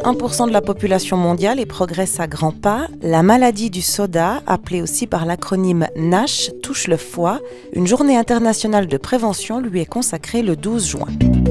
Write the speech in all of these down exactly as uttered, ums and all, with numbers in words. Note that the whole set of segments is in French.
un pour cent de la population mondiale et progresse à grands pas. La maladie du soda, appelée aussi par l'acronyme NASH, touche le foie. Une journée internationale de prévention lui est consacrée le douze juin.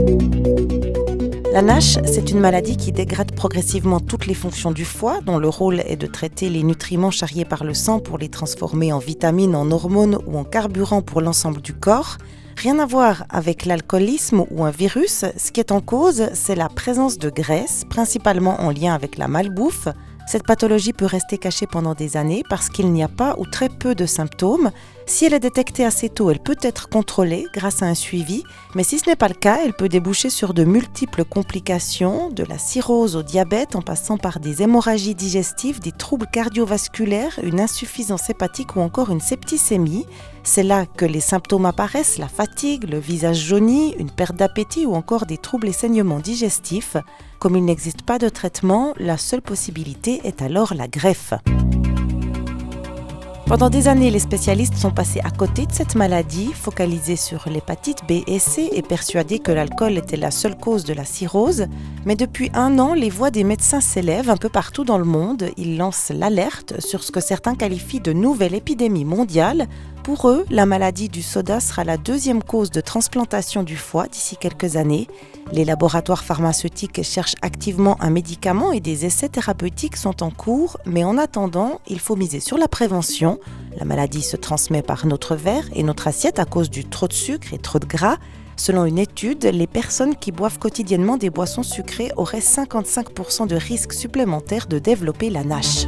La NASH, c'est une maladie qui dégrade progressivement toutes les fonctions du foie, dont le rôle est de traiter les nutriments charriés par le sang pour les transformer en vitamines, en hormones ou en carburant pour l'ensemble du corps. Rien à voir avec l'alcoolisme ou un virus, ce qui est en cause, c'est la présence de graisse, principalement en lien avec la malbouffe. Cette pathologie peut rester cachée pendant des années parce qu'il n'y a pas ou très peu de symptômes. Si elle est détectée assez tôt, elle peut être contrôlée grâce à un suivi, mais si ce n'est pas le cas, elle peut déboucher sur de multiples complications, de la cirrhose au diabète en passant par des hémorragies digestives, des troubles cardiovasculaires, une insuffisance hépatique ou encore une septicémie. C'est là que les symptômes apparaissent, la fatigue, le visage jauni, une perte d'appétit ou encore des troubles et saignements digestifs. Comme il n'existe pas de traitement, la seule possibilité est alors la greffe. Pendant des années, les spécialistes sont passés à côté de cette maladie, focalisés sur l'hépatite B et C et persuadés que l'alcool était la seule cause de la cirrhose. Mais depuis un an, les voix des médecins s'élèvent un peu partout dans le monde. Ils lancent l'alerte sur ce que certains qualifient de nouvelle épidémie mondiale. Pour eux, la maladie du soda sera la deuxième cause de transplantation du foie d'ici quelques années. Les laboratoires pharmaceutiques cherchent activement un médicament et des essais thérapeutiques sont en cours, mais en attendant, il faut miser sur la prévention. La maladie se transmet par notre verre et notre assiette à cause du trop de sucre et trop de gras. Selon une étude, les personnes qui boivent quotidiennement des boissons sucrées auraient cinquante-cinq pour cent de risque supplémentaire de développer la NASH.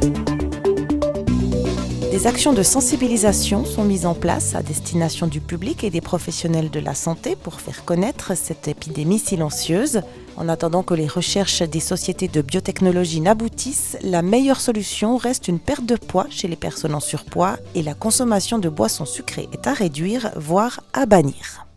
Des actions de sensibilisation sont mises en place à destination du public et des professionnels de la santé pour faire connaître cette épidémie silencieuse. En attendant que les recherches des sociétés de biotechnologie n'aboutissent, la meilleure solution reste une perte de poids chez les personnes en surpoids et la consommation de boissons sucrées est à réduire, voire à bannir.